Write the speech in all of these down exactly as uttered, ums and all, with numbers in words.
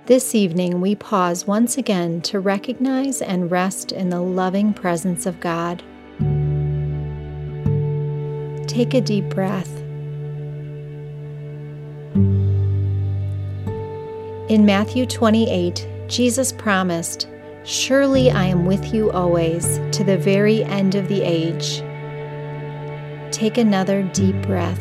This evening, we pause once again to recognize and rest in the loving presence of God. Take a deep breath. In Matthew twenty-eight, Jesus promised, "Surely I am with you always, to the very end of the age." Take another deep breath.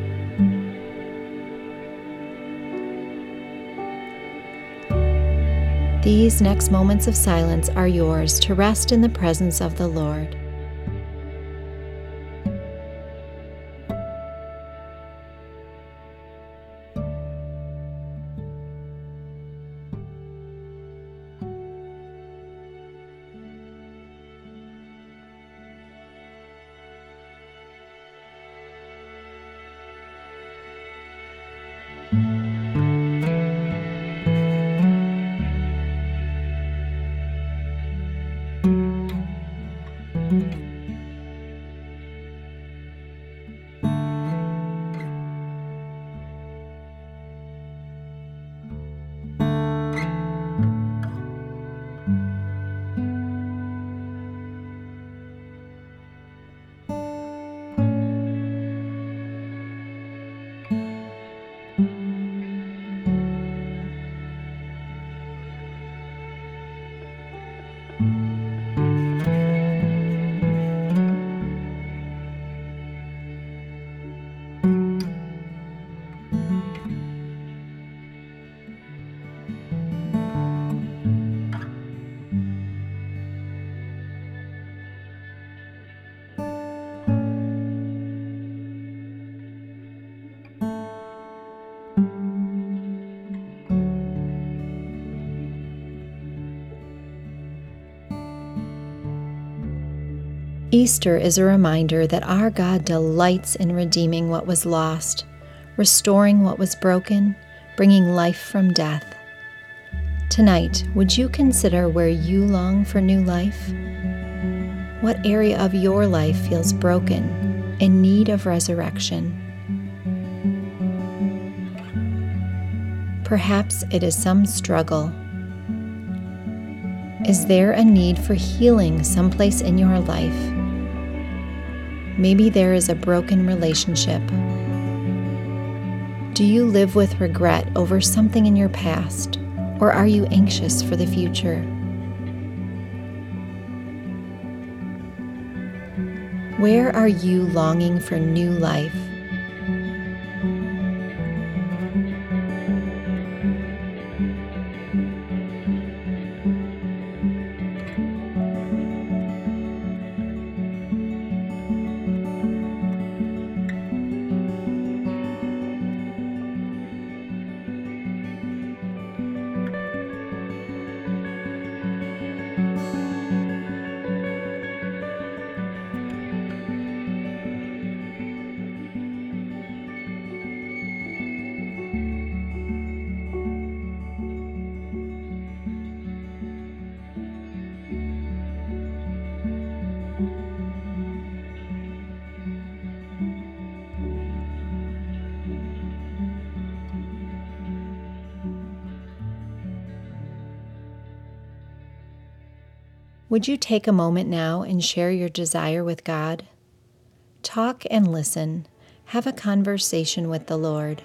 These next moments of silence are yours to rest in the presence of the Lord. Easter is a reminder that our God delights in redeeming what was lost, restoring what was broken, bringing life from death. Tonight, would you consider where you long for new life? What area of your life feels broken, in need of resurrection? Perhaps it is some struggle. Is there a need for healing someplace in your life? Maybe there is a broken relationship. Do you live with regret over something in your past, or are you anxious for the future? Where are you longing for new life? Would you take a moment now and share your desire with God? Talk and listen. Have a conversation with the Lord.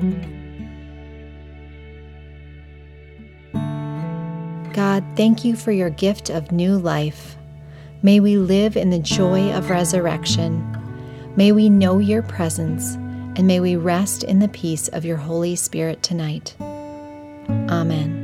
God, thank you for your gift of new life. May we live in the joy of resurrection. May we know your presence, and may we rest in the peace of your Holy Spirit tonight. Amen.